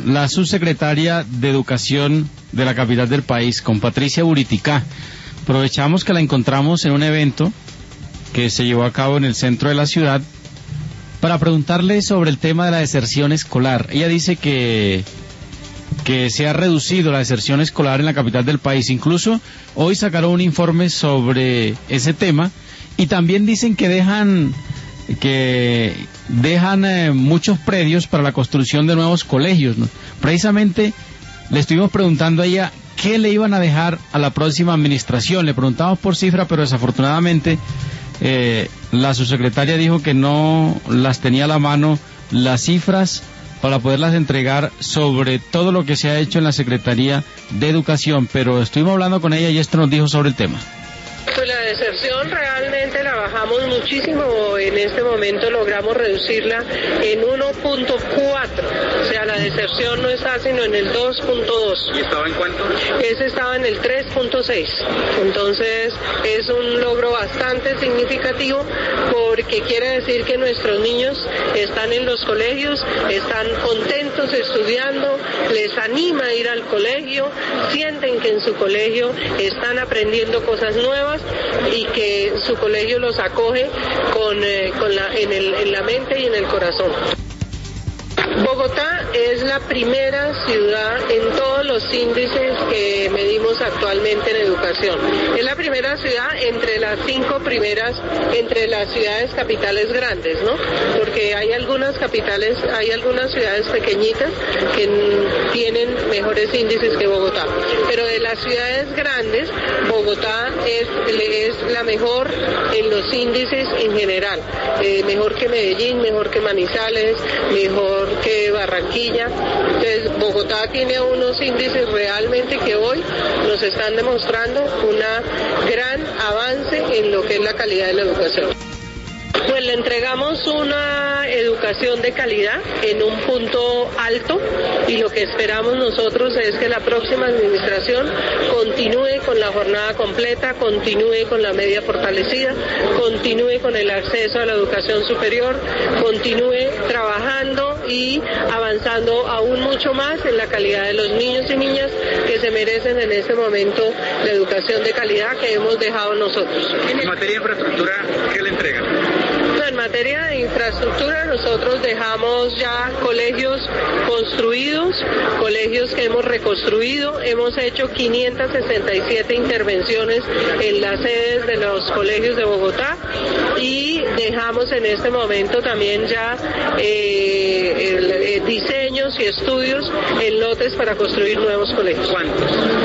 la subsecretaria de Educación de la capital del país, con Patricia Buriticá. Aprovechamos que la encontramos en un evento que se llevó a cabo en el centro de la ciudad para preguntarle sobre el tema de la deserción escolar. Ella dice que se ha reducido la deserción escolar en la capital del país. Incluso hoy sacaron un informe sobre ese tema y también dicen que dejan muchos predios para la construcción de nuevos colegios, ¿no? Precisamente le estuvimos preguntando a ella qué le iban a dejar a la próxima administración. Le preguntamos por cifra, pero desafortunadamente la subsecretaria dijo que no las tenía a la mano las cifras para poderlas entregar sobre todo lo que se ha hecho en la Secretaría de Educación, pero estuvimos hablando con ella y esto nos dijo sobre el tema. Pues la deserción realmente la bajamos muchísimo, en este momento logramos reducirla en 1.4, o sea, la deserción no está sino en el 2.2. ¿Y estaba en cuánto? Ese estaba en el 3.6, entonces es un logro bastante significativo porque quiere decir que nuestros niños están en los colegios, están contentos estudiando, les anima a ir al colegio, sienten que en su colegio están aprendiendo cosas nuevas y que su colegio los acoge en la mente y en el corazón. Bogotá es la primera ciudad en todos los índices que medimos actualmente en educación. Es la primera ciudad entre las 5 primeras, entre las ciudades capitales grandes, ¿no? Porque hay algunas ciudades pequeñitas que tienen mejores índices que Bogotá. Pero de las ciudades grandes, Bogotá es la mejor en los índices en general. Mejor que Medellín, mejor que Manizales, mejor que Barranquilla. Entonces Bogotá tiene unos índices realmente que hoy nos están demostrando un gran avance en lo que es la calidad de la educación. Pues le entregamos una educación de calidad en un punto alto y lo que esperamos nosotros es que la próxima administración continúe con la jornada completa, continúe con la media fortalecida, continúe con el acceso a la educación superior, continúe trabajando y avanzando aún mucho más en la calidad de los niños y niñas que se merecen en este momento la educación de calidad que hemos dejado nosotros. En materia de infraestructura, ¿qué le entregan? En materia de infraestructura nosotros dejamos ya colegios construidos, colegios que hemos reconstruido, hemos hecho 567 intervenciones en las sedes de los colegios de Bogotá y dejamos en este momento también ya diseños y estudios en lotes para construir nuevos colegios. ¿Cuántos?